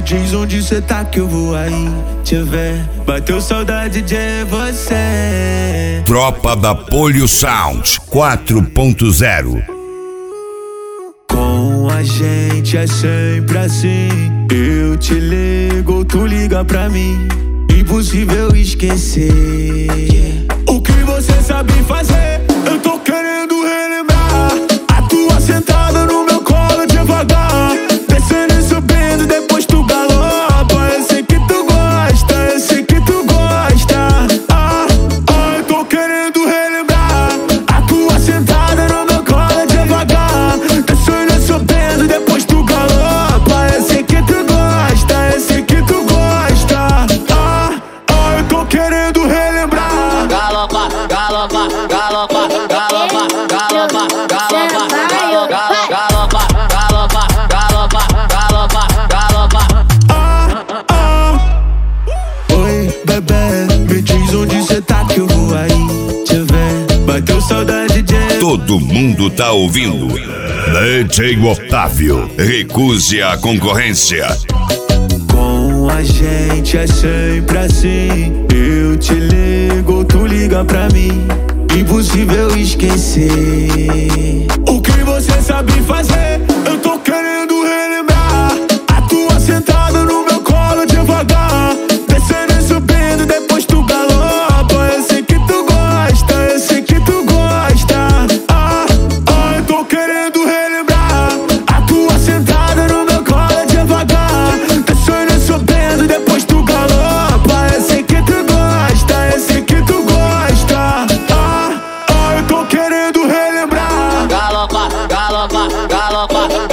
diz onde cê tá que eu vou aí te ver. Bateu saudade de você. Tropa da Polio Sound 4.0. Com a gente é sempre assim. Eu te ligo, tu liga pra mim. Impossível esquecer o que você sabe fazer. Eu tô querendo relembrar a tua sentada no meu colo devagar, descendo e subindo, depois tu galopa. Eu sei que tu gosta, eu sei que tu gosta. Eu tô querendo relembrar a tua sentada no meu colo devagar, descendo e subindo, depois tu galopa. Eu sei que tu gosta, eu sei que tu gosta. Eu tô querendo relembrar. Galopa, galopa, galopa, galopa, galopa, galopa, galopa, galopa, galopa, galopa, galopa. Oi, bebê, me diz onde cê tá que eu vou aí te ver. Bateu saudade de... Todo mundo tá ouvindo. DJ Otávio, recuse a concorrência. Com a gente é sempre assim. Eu te ligo, tu liga pra mim. Impossível esquecer o que você sabe fazer. Eu tô querendo relembrar a tua sentada no meu colo devagar, descendo e subindo, depois tu galopa. Eu sei que tu gosta, eu sei que tu gosta. Eu tô querendo relembrar a tua sentada no meu colo devagar, descendo e subindo, depois tu galopa. Eu sei que tu gosta, eu sei que tu gosta. Eu tô querendo relembrar. Galopa, galopa, galopa,